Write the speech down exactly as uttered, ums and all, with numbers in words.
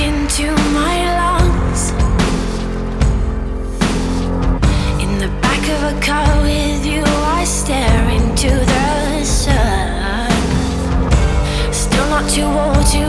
into my lungs. In the back of a car with you, I stare into the sun. Still not too old to